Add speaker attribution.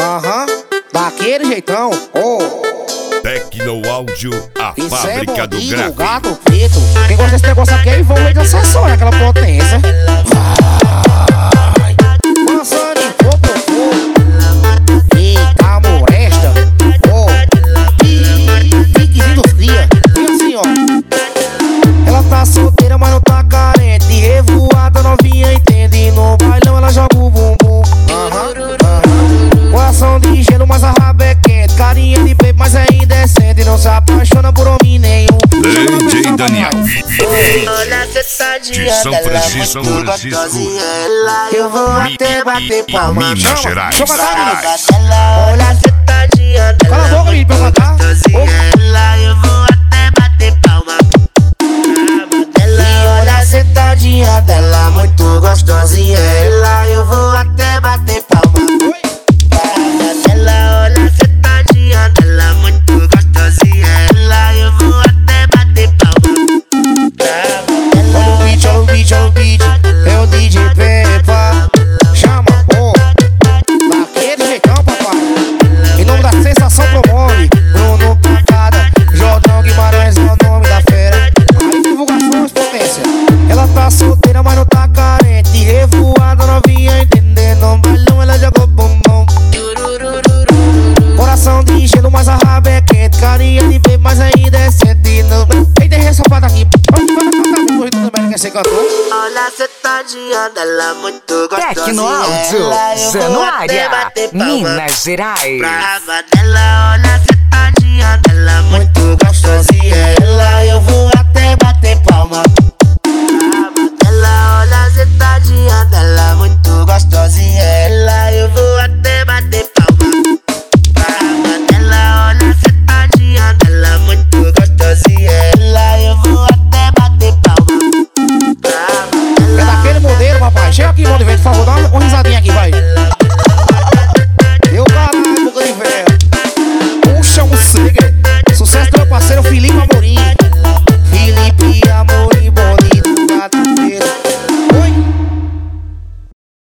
Speaker 1: Aham, daquele jeitão. Oh.
Speaker 2: Tecno Áudio, a
Speaker 1: Isso
Speaker 2: fábrica
Speaker 1: é
Speaker 2: do
Speaker 1: bondinho,
Speaker 2: grave.
Speaker 1: gato preto. Quem gosta desse negócio aqui é envolvente de acessório, aquela potência. Vai, passando em fogo, eita, molesta. Oh, piquezinho dos cria. E assim, ó. Ela tá solteira, mas não tá carente. Revoada, novinha, entende. No bailão ela joga o bumbum. Coração de gelo, mas a raba é quente. Carinha de baby, mas é indecente. Não se apaixona por homem nenhum.
Speaker 2: DJ Daniel
Speaker 3: Olha cê tadinha
Speaker 2: de São
Speaker 3: dela,
Speaker 2: Francisco,
Speaker 3: muito gostosinha. Eu vou até bater palma.
Speaker 2: Minas Gerais.
Speaker 1: Deixa eu cantar, menino.
Speaker 3: Olha cê tadinha dela,
Speaker 1: Cala a boca, menino, pra eu cantar.
Speaker 3: eu vou até bater palma. E olha cê tadinha dela, muito gostosinha. Eu vou até bater palma. Olha cê tadinha dela, muito gostosinha. Eu vou até bater palma.
Speaker 1: Olha o beat, olha o beat, olha o beat. É o DJ Pepa. Chama, oh. Daquele jeitão, papai. Em nome da Sensação promove. Bruno Pacada, Jordão Guimarães é o nome da fera. Aí divulgações, potência. Ela tá solteira, mas não tá carente. Revoada, novinha, entendendo. No bailão ela jogou bumbum. Coração de gelo, mas a raba é quente. Carinha de baby, mas ainda é decente. Ei, tem ressalvado aqui. Quer ser cantor?
Speaker 3: Olha cê tadinha dela, muito gostosinha.
Speaker 4: Tecno Áudio, Zé no área, Minas Gerais.
Speaker 3: Brava dela, olha cê tadinha dela, muito gostosinha. Eu vou até bater palma. Brava dela, olha cê tadinha dela, muito gostosinha.